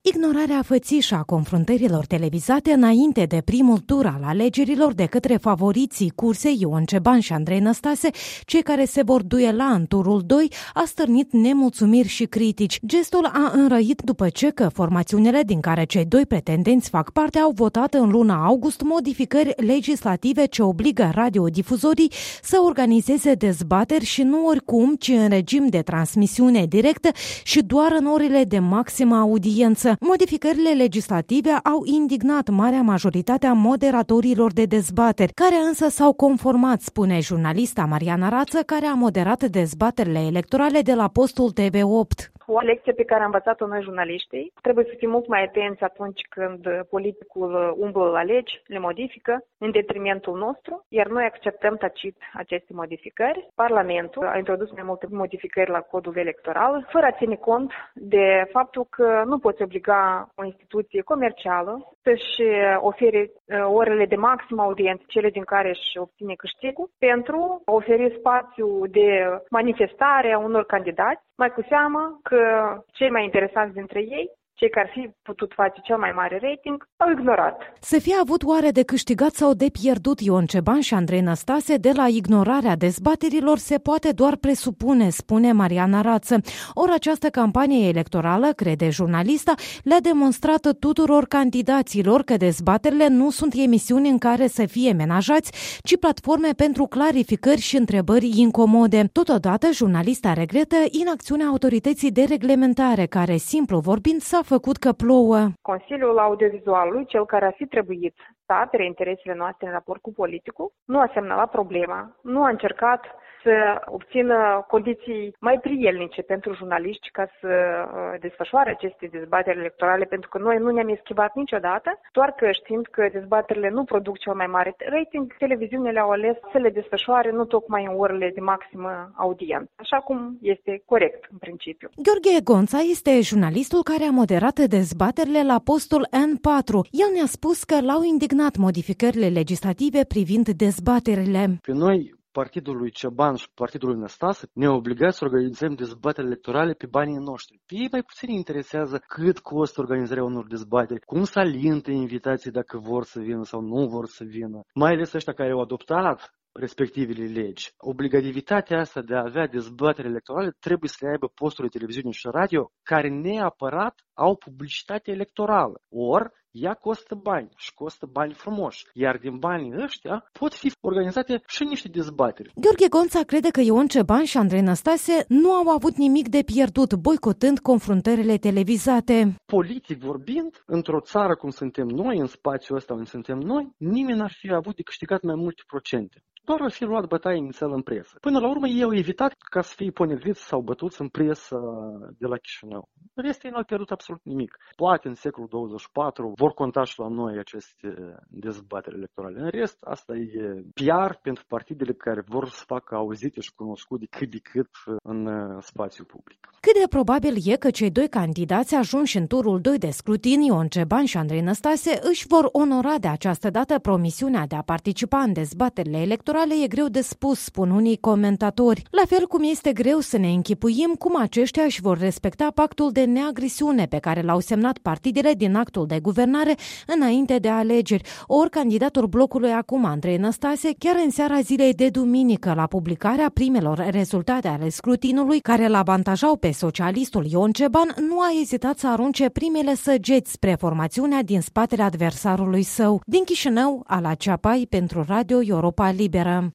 Ignorarea fățișă a confruntărilor televizate înainte de primul tur al alegerilor de către favoriții cursei Ion Ceban și Andrei Năstase, cei care se vor duela în turul 2, a stârnit nemulțumiri și critici. Gestul a înrăit după ce formațiunile din care cei doi pretendenți fac parte au votat în luna august modificări legislative ce obligă radiodifuzorii să organizeze dezbateri și nu oricum, ci în regim de transmisiune directă și doar în orele de maximă audiență. Modificările legislative au indignat marea majoritate a moderatorilor de dezbateri, care însă s-au conformat, spune jurnalista Mariana Rață, care a moderat dezbaterile electorale de la postul TV8. O lecție pe care am învățat-o noi jurnaliștii, trebuie să fim mult mai atenți atunci când politicul umblă la legi, le modifică în detrimentul nostru, iar noi acceptăm tacit aceste modificări. Parlamentul a introdus mai multe modificări la codul electoral, fără a ține cont de faptul că nu poți obliga o instituție comercială să-și ofere orele de maximă audiență, cele din care își obține câștigul, pentru a oferi spațiu de manifestare a unor candidați, mai cu seamă că cei mai interesanți dintre ei, cei care ar fi putut face cel mai mare rating, au ignorat. Să fie avut oare de câștigat sau de pierdut Ion Ceban și Andrei Năstase de la ignorarea dezbaterilor se poate doar presupune, spune Mariana Rață. Ori această campanie electorală, crede jurnalista, le-a demonstrat tuturor candidaților că dezbaterile nu sunt emisiuni în care să fie menajați, ci platforme pentru clarificări și întrebări incomode. Totodată, jurnalista regretă inacțiunea autorității de reglementare, care, simplu vorbind, s-a făcut că plouă. Consiliul Audiovizualului, cel care ar fi trebuit să apere interesele noastre în raport cu politicul, nu a semnalat problema, nu a încercat să obțină condiții mai prielnice pentru jurnaliști ca să desfășoare aceste dezbateri electorale, pentru că noi nu ne-am eschivat niciodată, doar că știind că dezbaterile nu produc cel mai mare rating, televiziunile au ales să le desfășoare nu tocmai în orele de maximă audiență, așa cum este corect în principiu. Gheorghe Gonța este jurnalistul care a moderat dezbaterile la postul N4. El ne-a spus că l-au indignat modificările legislative privind dezbaterile. Pe noi, partidul lui Ceban și partidul lui Năstase, ne obligați să organizăm dezbateri electorale pe banii noștri. Pe ei mai puțin interesează cât costă organizarea unor dezbateri, cum să alintă invitații dacă vor să vină sau nu vor să vină. Mai ales ăștia care au adoptat respectivele legi. Obligativitatea asta de a avea dezbateri electorale trebuie să le aibă posturile televiziune și radio care neapărat au publicitate electorală. Ori ea costă bani și costă bani frumoși. Iar din banii ăștia pot fi organizate și niște dezbateri. Gheorghe Gonța crede că Ion Ceban și Andrei Năstase nu au avut nimic de pierdut boicotând confruntările televizate. Politic vorbind, într-o țară cum suntem noi, în spațiul ăsta unde suntem noi, nimeni n-ar fi avut de câștigat mai multe procente. Doar ar fi luat bătaie inițială în presă. Până la urmă, ei au evitat ca să fie ponegriți sau bătuți în presă de la Chișinău. În rest, ei n-au pierdut absolut nimic. Poate în secolul 24 vor conta și la noi aceste dezbateri electorale. În rest, asta e PR pentru partidele care vor să facă auzite și cunoscute cât de cât în spațiul public. Cât de probabil e că cei doi candidați ajunși în turul 2 de scrutin, Ion Ceban și Andrei Năstase, își vor onora de această dată promisiunea de a participa în dezbaterile electorale e greu de spus, spun unii comentatori. La fel cum este greu să ne închipuim cum aceștia își vor respecta pactul de neagresiune pe care l-au semnat partidele din actul de guvernare înainte de alegeri. Ori candidatul blocului acum, Andrei Năstase, chiar în seara zilei de duminică, la publicarea primelor rezultate ale scrutinului care îl avantajau pe socialistul Ion Ceban, nu a ezitat să arunce primele săgeți spre formațiunea din spatele adversarului său. Din Chișinău, Ala Ceapai pentru Radio Europa Liberă.